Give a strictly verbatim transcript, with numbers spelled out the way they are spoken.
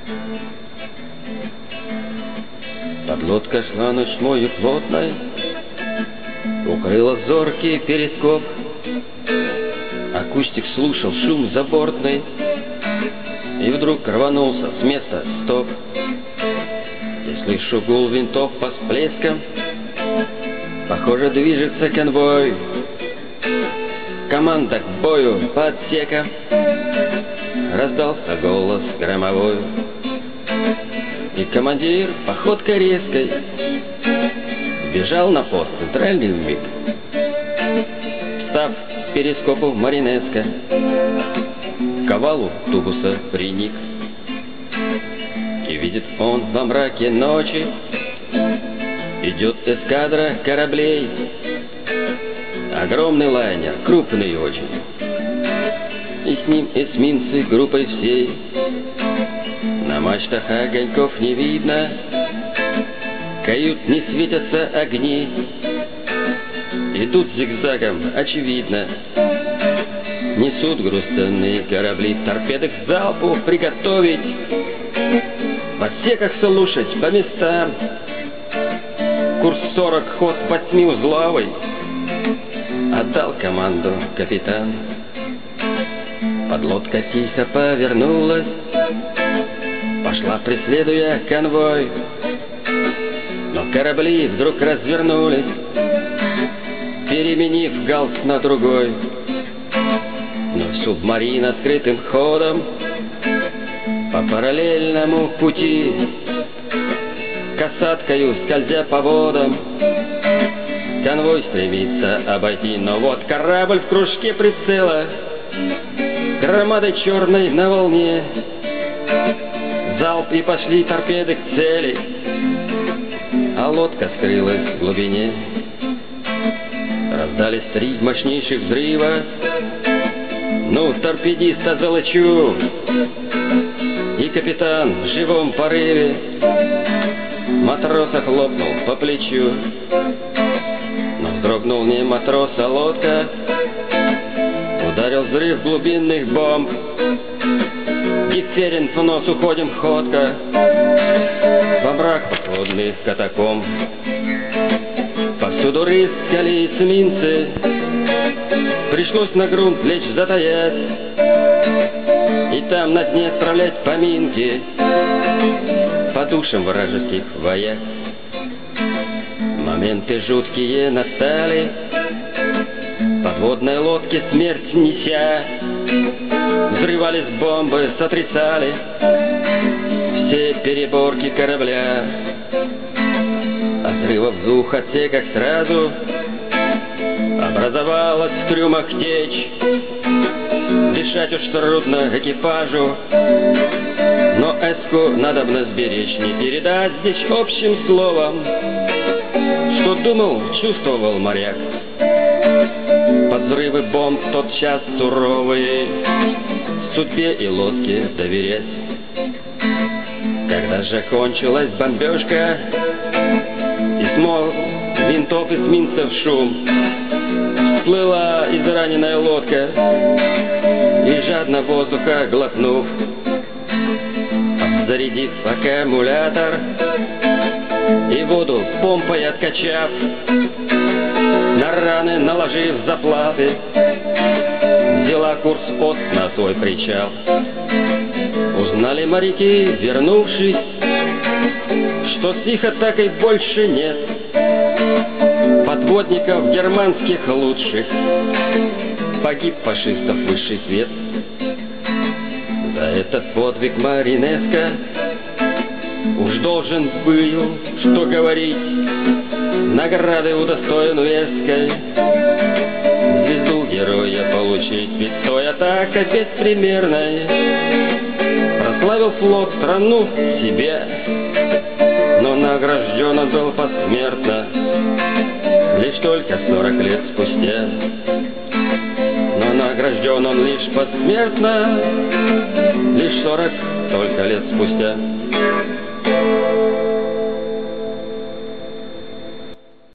Подлодка шла ночной и плотной, укрыла зоркий перископ. Акустик слушал шум забортный и вдруг рванулся с места стоп. Я слышу гул винтов по всплескам, похоже, движется конвой. Команда к бою по отсекам, раздался голос громовой. И командир походкой резкой бежал на пост центральный вмиг. Встав к перископу Маринеско, к овалу тубуса приник. И видит он во мраке ночи, идет эскадра кораблей. Огромный лайнер, крупный очень, и с ним эсминцы группой всей. На мачтах огоньков не видно, кают не светятся огни. Идут зигзагом, очевидно, несут грустные корабли. Торпеды к залпу приготовить, в отсеках слушать по местам. Курс сорок, ход восьмиузловый, отдал команду капитан. Подлодка тихо повернулась, пошла, преследуя конвой. Но корабли вдруг развернулись, переменив галс на другой. Но субмарин открытым ходом по параллельному пути, касаткою скользя по водам, конвой стремится обойти. Но вот корабль в кружке прицела, громадой черной на волне. Залп, и пошли торпеды к цели, а лодка скрылась в глубине. Раздались три мощнейших взрыва. Ну, торпедиста залечу, и капитан в живом порыве матроса хлопнул по плечу. Но вздрогнул не матрос, а лодка. Ударил взрыв глубинных бомб. Гитлерин в нос, уходим ходко во мрак подводных катакомб. Повсюду рыскали эсминцы, пришлось на грунт лечь затаять, и там на дне отправлять поминки по душам вражеских вояк. Моменты жуткие настали, подводные лодки смерть неся. Взрывались бомбы, сотрясали все переборки корабля. От взрывов в двух отсеках сразу образовалась в трюмах течь. Дышать уж трудно экипажу, но эску надобно сберечь. Не передать здесь общим словом, что думал, чувствовал моряк. Под взрывы бомб в тот час суровые судьбе и лодке доверять. Когда же кончилась бомбежка и смог винтов эсминцев шум, всплыла израненная лодка и, жадно воздуха глотнув, зарядив аккумулятор и воду помпой откачав, на раны наложив заплаты, взяла курс от на свой причал. Узнали моряки, вернувшись, что с их атакой больше нет подводников германских лучших. Погиб фашистов высший свет. За этот подвиг Маринеско уж должен был, что говорить, награды удостоен Веской, звезду героя получить. Ведь той атака беспримерной прославил флот страну себе, но награжден он был посмертно лишь только сорок лет спустя. Но награжден он лишь посмертно лишь сорок только лет спустя.